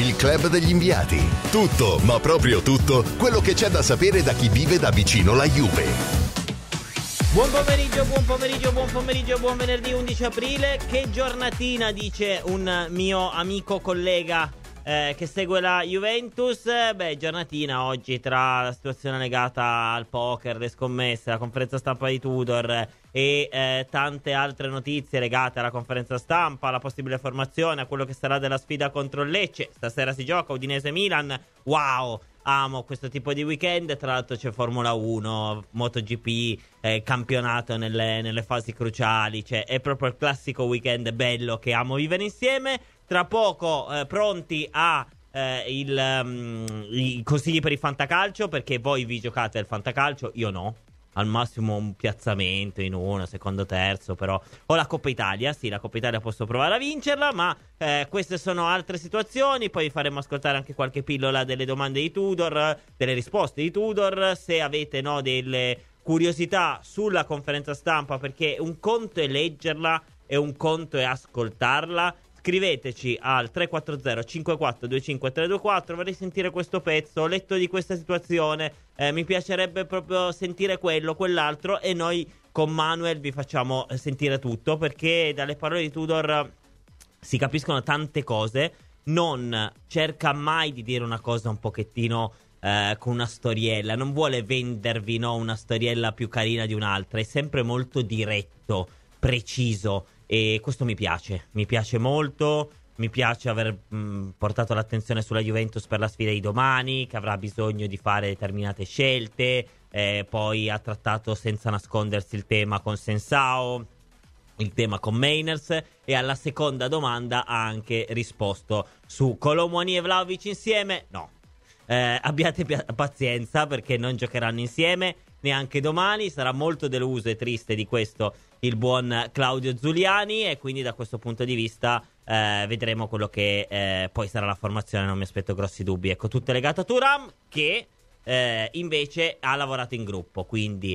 il club degli inviati. Tutto, ma proprio tutto, quello che c'è da sapere da chi vive da vicino la Juve. Buon pomeriggio, buon venerdì 11 aprile. Che giornatina, dice un mio amico collega che segue la Juventus. Giornatina oggi tra la situazione legata al poker, le scommesse, la conferenza stampa di Tudor e tante altre notizie legate alla conferenza stampa, alla possibile formazione, a quello che sarà della sfida contro il Lecce. Stasera si gioca Udinese-Milan. Wow, amo questo tipo di weekend. Tra l'altro c'è Formula 1, MotoGP, campionato nelle fasi cruciali. Cioè è proprio il classico weekend bello che amo vivere insieme. Tra poco pronti a i consigli per il fantacalcio, perché voi vi giocate al fantacalcio, io no. Al massimo un piazzamento in uno, secondo, terzo, però. O la Coppa Italia, sì, la Coppa Italia posso provare a vincerla, ma queste sono altre situazioni. Poi faremo ascoltare anche qualche pillola delle domande di Tudor, delle risposte di Tudor. Se avete delle curiosità sulla conferenza stampa, perché un conto è leggerla e un conto è ascoltarla, scriveteci al 340 5425 324. Vorrei sentire questo pezzo, ho letto di questa situazione, mi piacerebbe proprio sentire quello, quell'altro, e noi con Manuel vi facciamo sentire tutto, perché dalle parole di Tudor si capiscono tante cose. Non cerca mai di dire una cosa un pochettino con una storiella, non vuole vendervi una storiella più carina di un'altra, è sempre molto diretto, preciso. E questo mi piace molto. Mi piace aver portato l'attenzione sulla Juventus per la sfida di domani, che avrà bisogno di fare determinate scelte. Poi ha trattato senza nascondersi il tema con Sensao, il tema con Mainers, e alla seconda domanda ha anche risposto su Colomoni e Vlahovic insieme. No, abbiate pazienza, perché non giocheranno insieme neanche domani. Sarà molto deluso e triste di questo il buon Claudio Zuliani, e quindi da questo punto di vista vedremo quello che poi sarà la formazione. Non mi aspetto grossi dubbi. Ecco, tutto legato a Thuram, che invece ha lavorato in gruppo, quindi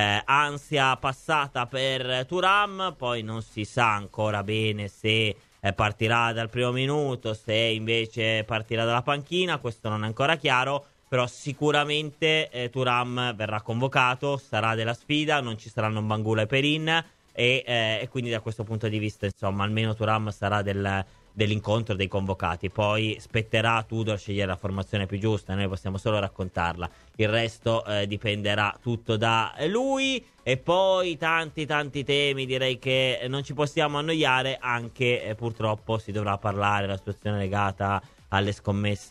ansia passata per Thuram. Poi non si sa ancora bene se partirà dal primo minuto, se invece partirà dalla panchina, questo non è ancora chiaro. Però sicuramente Thuram verrà convocato, sarà della sfida, non ci saranno Bangula e Perin, e quindi da questo punto di vista, insomma, almeno Thuram sarà dell'incontro dei convocati. Poi spetterà a Tudor scegliere la formazione più giusta, noi possiamo solo raccontarla, il resto dipenderà tutto da lui. E poi tanti temi, direi che non ci possiamo annoiare. Anche purtroppo si dovrà parlare della situazione legata alle scommesse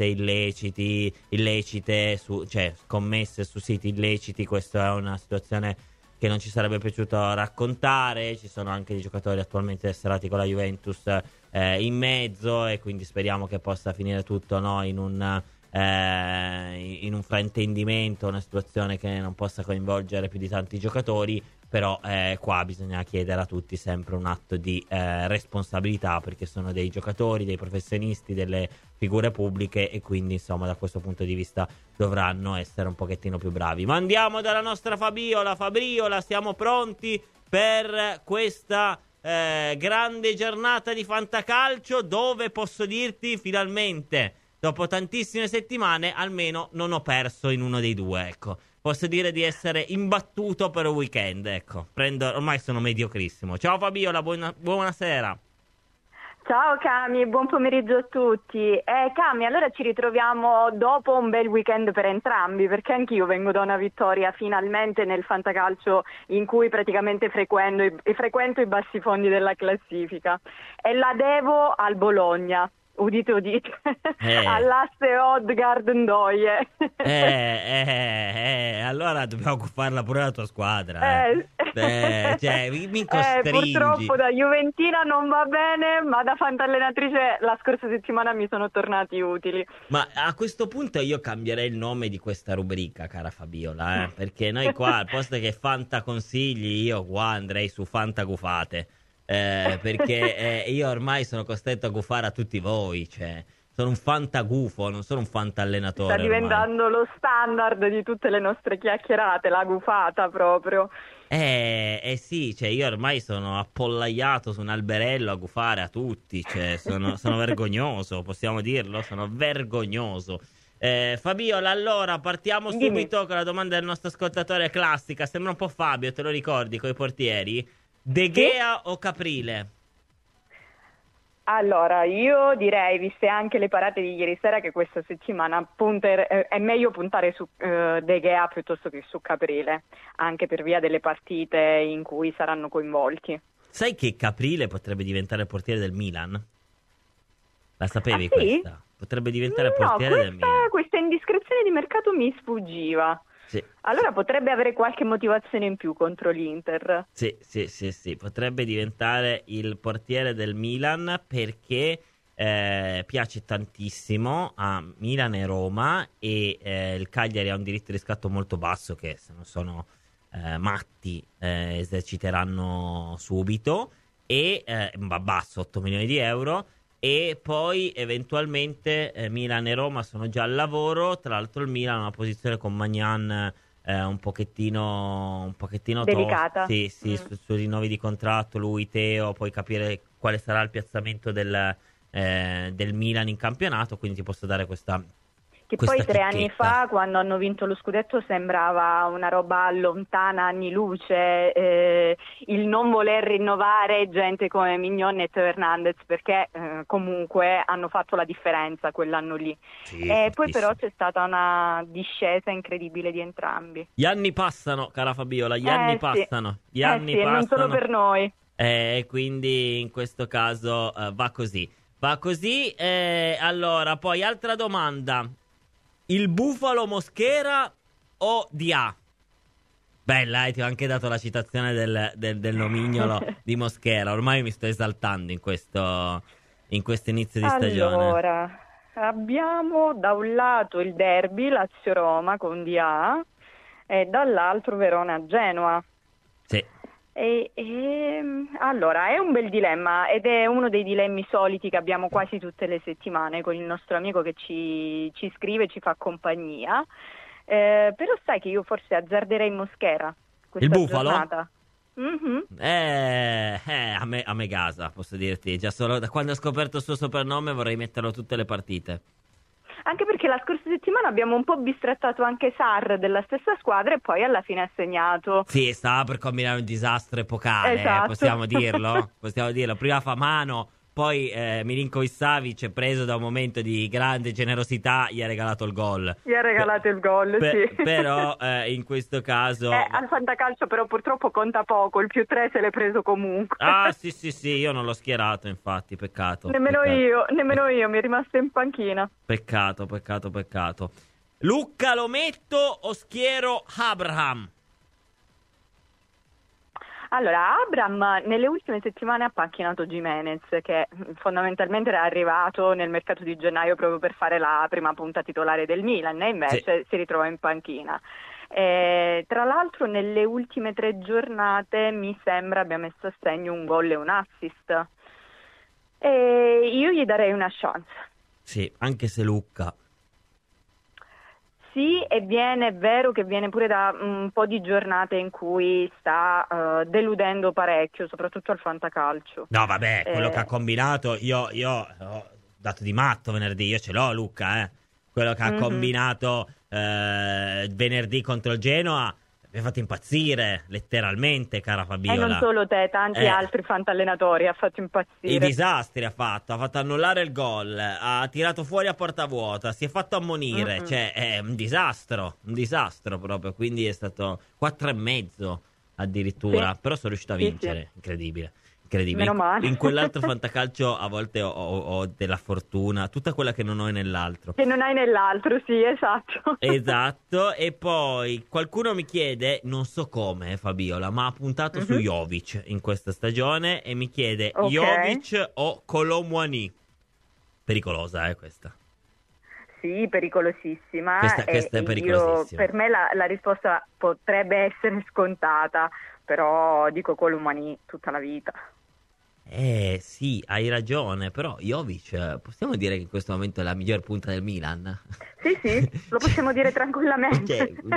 illecite, cioè scommesse su siti illeciti. Questa è una situazione che non ci sarebbe piaciuto raccontare. Ci sono anche dei giocatori attualmente tesserati con la Juventus in mezzo, e quindi speriamo che possa finire tutto in un fraintendimento, una situazione che non possa coinvolgere più di tanti giocatori. Però qua bisogna chiedere a tutti sempre un atto di responsabilità, perché sono dei giocatori, dei professionisti, delle figure pubbliche, e quindi insomma da questo punto di vista dovranno essere un pochettino più bravi. Ma andiamo dalla nostra Fabriola, siamo pronti per questa grande giornata di fantacalcio, dove posso dirti finalmente, dopo tantissime settimane, almeno non ho perso in uno dei due, ecco. Posso dire di essere imbattuto per un weekend, ecco. Ormai sono mediocrissimo. Ciao Fabiola, buonasera. Ciao Cami, buon pomeriggio a tutti. Cami, allora ci ritroviamo dopo un bel weekend per entrambi, perché anch'io vengo da una vittoria finalmente nel fantacalcio, in cui praticamente frequento i bassi fondi della classifica, e la devo al Bologna. Udite, all'asse Odgard Ndoye. Allora dobbiamo farla pure la tua squadra. Cioè, mi costringi. Purtroppo da Juventina non va bene, ma da fantallenatrice la scorsa settimana mi sono tornati utili. Ma a questo punto io cambierei il nome di questa rubrica, cara Fabiola, perché noi qua, al posto che Fanta consigli, io qua andrei su Fanta Gufate. Perché io ormai sono costretto a gufare a tutti voi, cioè sono un fantagufo, non sono un fantallenatore. Sta diventando ormai lo standard di tutte le nostre chiacchierate, la gufata proprio. Sì, cioè io ormai sono appollaiato su un alberello a gufare a tutti, cioè sono vergognoso, possiamo dirlo, sono vergognoso. Fabiola, allora partiamo Dimmi. subito con la domanda del nostro ascoltatore classica, sembra un po' Fabio, te lo ricordi, coi portieri? De Sì? Gea o Caprile? Allora, io direi, viste anche le parate di ieri sera, che questa settimana è meglio puntare su De Gea piuttosto che su Caprile, anche per via delle partite in cui saranno coinvolti. Sai che Caprile potrebbe diventare il portiere del Milan? La Ah sapevi sì? questa? Potrebbe diventare il No, portiere del Milan. questa indiscrezione di mercato mi sfuggiva. Sì. Allora potrebbe avere qualche motivazione in più contro l'Inter. Sì, potrebbe diventare il portiere del Milan perché piace tantissimo a Milan e Roma e il Cagliari ha un diritto di riscatto molto basso che se non sono matti eserciteranno subito e basso, 8 milioni di euro. E poi eventualmente Milan e Roma sono già al lavoro. Tra l'altro il Milan ha una posizione con Maignan un pochettino Delicata. Sì, sui rinnovi di contratto, lui, Teo, poi capire quale sarà il piazzamento del Milan in campionato. Quindi ti posso dare questa Che poi 3 anni chicchetta. fa, quando hanno vinto lo scudetto, sembrava una roba lontana anni luce, il non voler rinnovare gente come Mignon e Teo Hernandez, perché comunque hanno fatto la differenza quell'anno lì. Sì, E poi fortissimo. però c'è stata una discesa incredibile di entrambi. Gli anni passano, cara Fabiola, gli anni Sì. passano. Gli Eh anni sì, e non solo passano. per noi. Quindi in questo caso va così. Va così. Allora, poi altra domanda. Il bufalo Mosquera o Dia? Bella, ti ho anche dato la citazione del nomignolo di Mosquera. Ormai mi sto esaltando in questo inizio di stagione. Allora, abbiamo da un lato il derby Lazio-Roma con Dia e dall'altro Verona-Genoa. Sì. Allora, è un bel dilemma ed è uno dei dilemmi soliti che abbiamo quasi tutte le settimane con il nostro amico che ci scrive, ci fa compagnia. Però sai che io forse azzarderei Mosquera questa Il bufalo? giornata. Mhm. A me gasa, posso dirti. Già solo da quando ho scoperto il suo soprannome vorrei metterlo tutte le partite. Anche perché la scorsa settimana abbiamo un po' bistrattato anche Sarr della stessa squadra e poi alla fine ha segnato. Sì, stava per combinare un disastro epocale, Esatto. possiamo dirlo? Possiamo dirlo. Prima fa mano, poi Milinkovic Savic, preso da un momento di grande generosità, gli ha regalato il gol. Gli ha regalato il gol, sì. Però in questo caso... Al fantacalcio però purtroppo conta poco, il +3 se l'è preso comunque. Ah, sì, io non l'ho schierato, infatti, peccato. Nemmeno peccato. io, mi è rimasto in panchina. Peccato. Lucca, lo metto o schiero Abraham? Allora, Abram nelle ultime settimane ha panchinato Gimenez, che fondamentalmente era arrivato nel mercato di gennaio proprio per fare la prima punta titolare del Milan e invece si ritrova in panchina. Tra l'altro nelle ultime 3 giornate mi sembra abbia messo a segno un gol e un assist. E io gli darei una chance. Sì, anche se Lucca... Sì, è vero che viene pure da un po' di giornate in cui sta deludendo parecchio, soprattutto al fantacalcio. No, vabbè, quello che ha combinato, io ho dato di matto venerdì, io ce l'ho Lucca, quello che ha combinato venerdì contro il Genoa mi ha fatto impazzire, letteralmente, cara Fabiola. E non solo te, tanti altri fantallenatori ha fatto impazzire. I disastri ha fatto annullare il gol, ha tirato fuori a porta vuota, si è fatto ammonire, cioè è un disastro proprio, quindi è stato 4,5 addirittura, Sì. però sono riuscito a vincere, incredibile. Meno male. In quell'altro fantacalcio a volte ho della fortuna, tutta quella che non ho nell'altro. Che non hai nell'altro, sì, esatto. Esatto, e poi qualcuno mi chiede, non so come Fabiola, ma ha puntato su Jovic in questa stagione e mi chiede Jovic o Colomouani. Pericolosa, questa. Sì, pericolosissima. Questa è pericolosissima. Per me la risposta potrebbe essere scontata, però dico Colomouani tutta la vita. Sì, hai ragione, però Jovic, possiamo dire che in questo momento è la miglior punta del Milan? Sì, lo possiamo dire tranquillamente.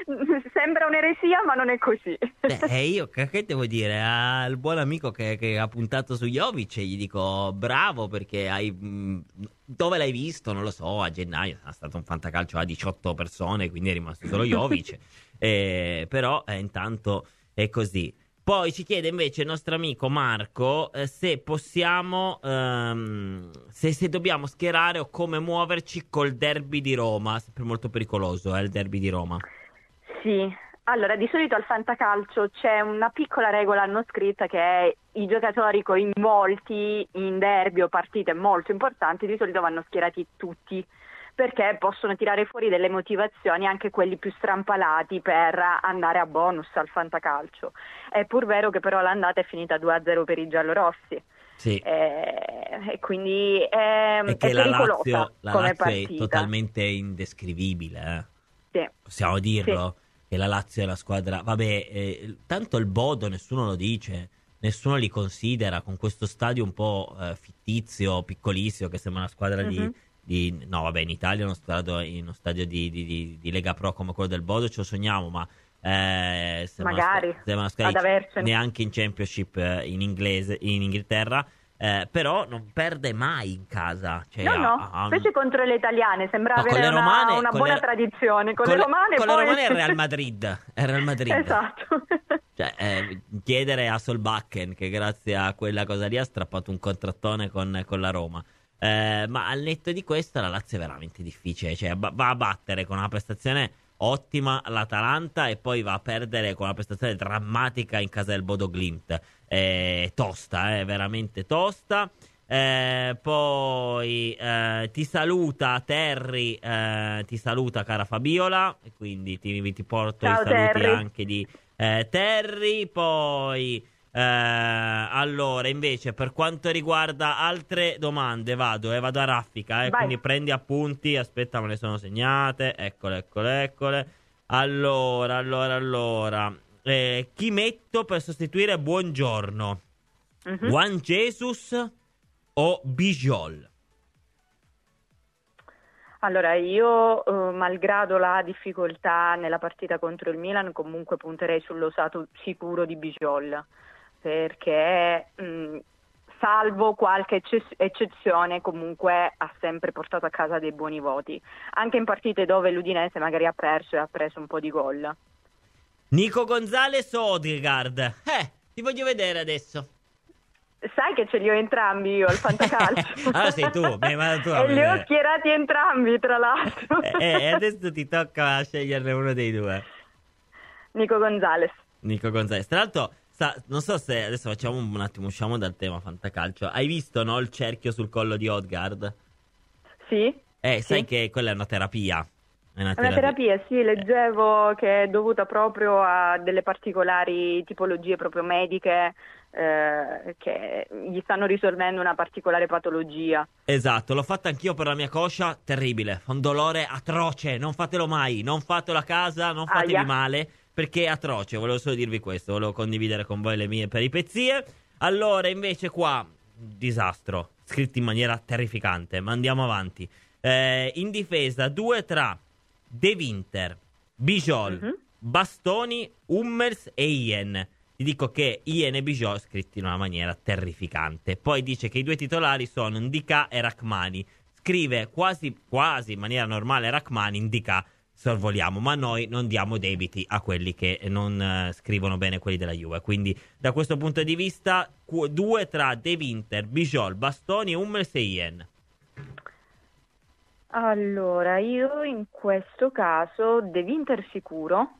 sembra un'eresia, ma non è così. Io che devo dire al buon amico che ha puntato su Jovic, gli dico bravo, perché dove l'hai visto? Non lo so, a gennaio è stato un fantacalcio a 18 persone, quindi è rimasto solo Jovic. Però intanto è così. Poi ci chiede invece il nostro amico Marco se possiamo, se dobbiamo schierare o come muoverci col derby di Roma, sempre molto pericoloso, il derby di Roma. Sì, allora di solito al fantacalcio c'è una piccola regola non scritta, che è i giocatori coinvolti in derby o partite molto importanti di solito vanno schierati tutti, perché possono tirare fuori delle motivazioni anche quelli più strampalati per andare a bonus al fantacalcio. È pur vero che però l'andata è finita 2-0 per i giallorossi. Sì. E quindi è pericolosa come partita. È totalmente indescrivibile. Sì. Possiamo dirlo? Sì. Che la Lazio è la squadra... Vabbè, tanto il Bodo nessuno lo dice, nessuno li considera, con questo stadio un po' fittizio, piccolissimo, che sembra una squadra no, vabbè, in Italia uno stadio di Lega Pro come quello del Bodo ce lo sogniamo, ma magari neanche in Championship in Inghilterra, però non perde mai in casa, cioè, specie contro le italiane sembra avere una buona tradizione con le romane è il Real Madrid esatto. Cioè, chiedere a Solbakken, che grazie a quella cosa lì ha strappato un contrattone con la Roma. Ma al netto di questo la Lazio è veramente difficile, cioè va a battere con una prestazione ottima l'Atalanta e poi va a perdere con una prestazione drammatica in casa del Bodo Glimt. Tosta, veramente tosta. Poi ti saluta Terry, ti saluta cara Fabiola, e quindi ti porto i saluti Terry. Anche di Terry. Poi allora invece per quanto riguarda altre domande vado a raffica, quindi prendi appunti, aspetta, me le sono segnate, eccole. Allora chi metto per sostituire Buongiorno? Juan Jesus o Bijol? Allora io malgrado la difficoltà nella partita contro il Milan comunque punterei sull'osato sicuro di Bijol, perché salvo qualche eccezione comunque ha sempre portato a casa dei buoni voti, anche in partite dove l'Udinese magari ha perso e ha preso un po' di gol. Nico Gonzalez o Odegaard? Ti voglio vedere adesso. Sai che ce li ho entrambi io al fantacalcio. Allora sei tu, e li ho schierati entrambi tra l'altro. E adesso ti tocca sceglierne uno dei due. Nico Gonzalez. Tra l'altro non so se adesso facciamo un attimo, usciamo dal tema fantacalcio. Hai visto, no, il cerchio sul collo di Odegaard? Sì. Sai che quella è una terapia. È una terapia, sì, leggevo che è dovuta proprio a delle particolari tipologie proprio mediche che gli stanno risolvendo una particolare patologia. Esatto, l'ho fatta anch'io per la mia coscia, terribile, un dolore atroce, non fatelo mai, non fatelo a casa, non fatevi male, perché è atroce. Volevo solo dirvi questo, volevo condividere con voi le mie peripezie. Allora invece qua, disastro, scritto in maniera terrificante, ma andiamo avanti. In difesa 2 tra De Winter, Bijol, Bastoni, Hummels e Ien. Ti dico che Ien e Bijol scritti in una maniera terrificante. Poi dice che i due titolari sono Ndicà e Rachmani. Scrive quasi in maniera normale Rachmani, Ndicà sorvoliamo, ma noi non diamo debiti a quelli che non scrivono bene quelli della Juve. Quindi da questo punto di vista 2 tra De Winter, Bijol, Bastoni, Hummels e Ien. Allora, io in questo caso De Winter sicuro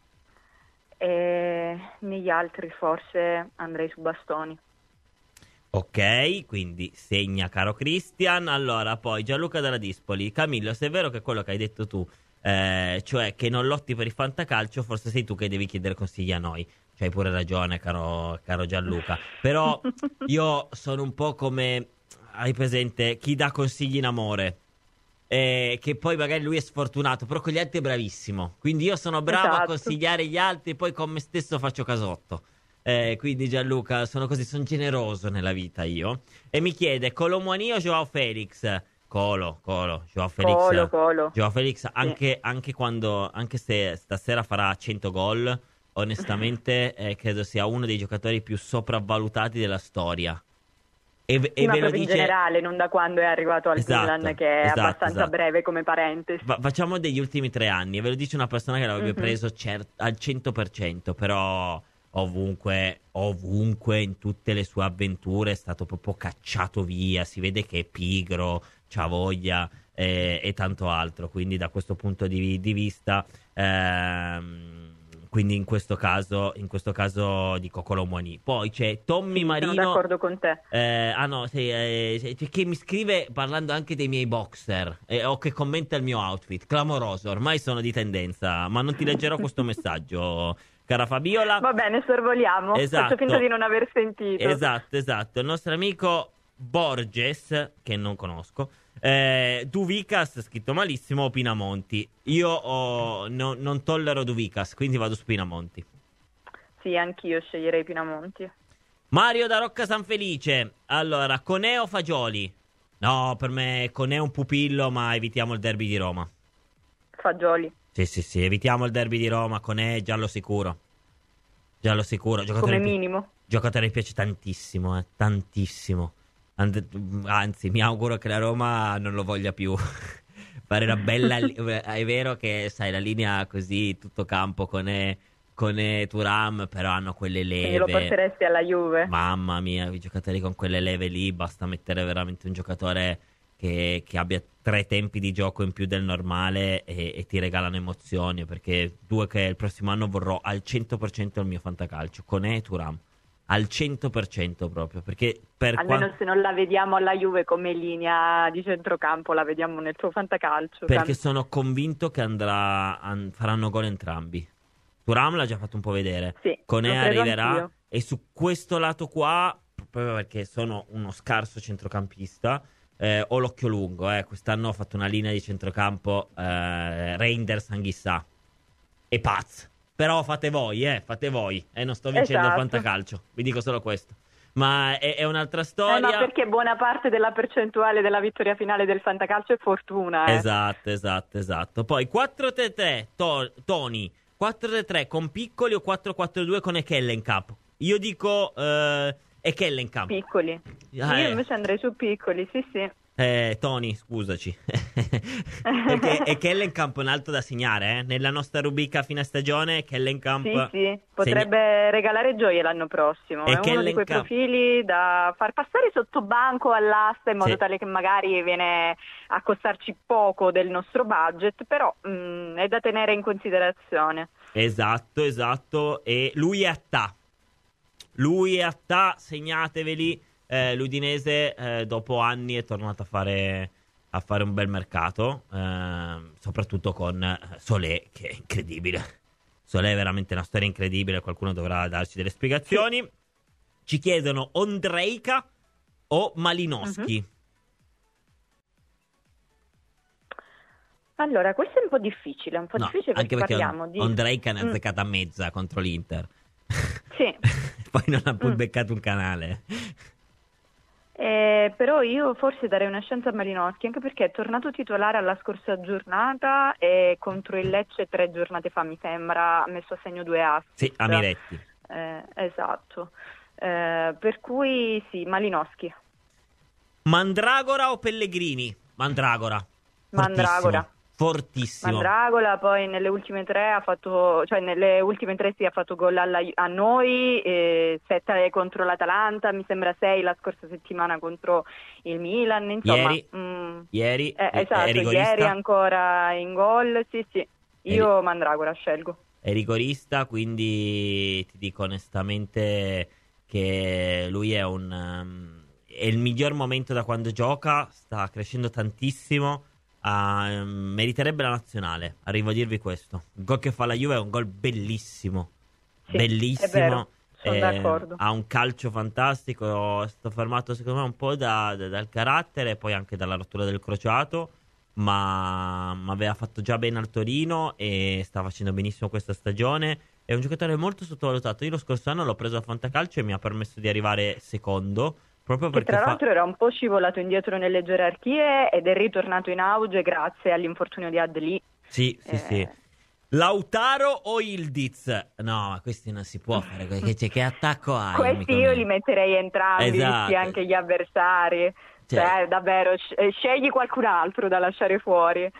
e negli altri forse andrei su Bastoni. Ok, quindi segna caro Christian. Allora, poi Gianluca dalla Dispoli. Camillo, se è vero che quello che hai detto tu, cioè che non lotti per il fantacalcio, forse sei tu che devi chiedere consigli a noi. C'hai pure ragione, caro Gianluca. Però io sono un po' come, hai presente, chi dà consigli in amore. Che poi magari lui è sfortunato, però con gli altri è bravissimo. Quindi io sono bravo a consigliare gli altri, poi con me stesso faccio casotto. Quindi Gianluca, sono così, sono generoso nella vita io. E mi chiede Colomwani o Joao Felix? Colo, Joao Felix. Colo. Joao Felix Sì. anche se stasera farà 100 gol, onestamente credo sia uno dei giocatori più sopravvalutati della storia. E Sì, ve ma lo proprio in dice... generale, non da quando è arrivato al Esatto, Milan, che è esatto, abbastanza esatto. breve come parentesi. Facciamo degli ultimi 3 anni, e ve lo dice una persona che l'avrebbe Mhm. preso al 100%, però ovunque, in tutte le sue avventure è stato proprio cacciato via, si vede che è pigro, c'ha voglia e tanto altro, quindi da questo punto di vista, quindi in questo caso dico Kolo Muani. Poi c'è Tommy Sì, Marino. sono d'accordo con te. No, che mi scrive parlando anche dei miei boxer o che commenta il mio outfit, clamoroso, ormai sono di tendenza, ma non ti leggerò questo messaggio, cara Fabiola. Va bene, sorvoliamo. Esatto. Faccio finta di non aver sentito. Esatto, il nostro amico Borges, che non conosco, Duvicas, scritto malissimo, o Pinamonti. Io non tollero Duvicas, quindi vado su Pinamonti. Sì, anch'io sceglierei Pinamonti. Mario da Rocca San Felice. Allora, Conè o Fagioli? No, per me Conè è un pupillo, ma evitiamo il derby di Roma. Fagioli. Sì, evitiamo il derby di Roma. Conè giallo sicuro. Come minimo. Giocatore mi piace tantissimo, tantissimo. Anzi, mi auguro che la Roma non lo voglia più. Fare una bella... È vero che, sai, la linea così, tutto campo, Conè Thuram, però hanno quelle leve. Quindi lo porteresti alla Juve? Mamma mia, i giocatori con quelle leve lì, basta mettere veramente un giocatore che abbia 3 tempi di gioco in più del normale e ti regalano emozioni, perché 2 che il prossimo anno vorrò al 100% il mio fantacalcio, Conè e Thuram, al 100% proprio, perché almeno se non la vediamo alla Juve come linea di centrocampo, la vediamo nel tuo fantacalcio. Perché sono convinto che faranno gol entrambi. Thuram l'ha già fatto un po' vedere, Sì, Conè lo credo arriverà anch'io. e su questo lato qua, proprio perché sono uno scarso centrocampista, ho l'occhio lungo, quest'anno ho fatto una linea di centrocampo Reinders, Anghissà e Paz, però fate voi, non sto vincendo il Esatto. fantacalcio, vi dico solo questo. Ma è un'altra storia. Ma perché buona parte della percentuale della vittoria finale del fantacalcio è fortuna. Esatto. Poi 4-3-3, Tony, 4-3-3 con Piccoli o 4-4-2 con Ekellenkamp? Io dico Ekellenkamp. Piccoli. Io invece andrei su Piccoli, sì. Tony, scusaci. Perché Ekellenkamp è un altro da segnare, nella nostra rubrica fine stagione. Ekellenkamp sì, potrebbe regalare gioie l'anno prossimo. È uno di quei profili da far passare sotto banco all'asta in modo tale che magari viene a costarci poco del nostro budget, però è da tenere in considerazione. Esatto. E lui è a Ta, segnateveli. L'Udinese dopo anni è tornato a fare un bel mercato, soprattutto con Solé, che è incredibile. Solé è veramente una storia incredibile, qualcuno dovrà darci delle spiegazioni. Sì. Ci chiedono Ondrejka o Malinowski? Allora, questo è un po' difficile, difficile anche perché parliamo di... Ondrejka ne ha azzeccata mezza contro l'Inter. Sì. Poi non ha pure beccato un canale. Però io forse darei una chance a Malinowski, anche perché è tornato titolare alla scorsa giornata e contro il Lecce 3 giornate fa, mi sembra, ha messo a segno 2 assist. Sì, a Miretti. Esatto. Per cui sì, Malinowski. Mandragora o Pellegrini? Mandragora. Fortissimo. Mandragola poi nelle ultime 3 ha fatto gol a noi, 7 contro l'Atalanta, mi sembra 6 la scorsa settimana contro il Milan, insomma. Ieri ieri ancora in gol, sì. Io Mandragora scelgo. È rigorista, quindi ti dico onestamente che lui è il miglior momento da quando gioca, sta crescendo tantissimo. Meriterebbe la nazionale, arrivo a dirvi questo. Il gol che fa la Juve è un gol bellissimo, bellissimo, è vero, sono d'accordo. Ha un calcio fantastico, è stato fermato secondo me un po' dal carattere e poi anche dalla rottura del crociato, ma aveva fatto già bene al Torino e sta facendo benissimo questa stagione. È un giocatore molto sottovalutato. Io lo scorso anno l'ho preso a fantacalcio e mi ha permesso di arrivare secondo, Proprio Che perché tra l'altro era un po' scivolato indietro nelle gerarchie ed è ritornato in auge grazie all'infortunio di Adli. Sì, sì. Lautaro o Ildiz? No, ma questi non si può fare. Che attacco hai? Questi io li metterei entrambi, visti anche gli avversari. Cioè, davvero, scegli qualcun altro da lasciare fuori.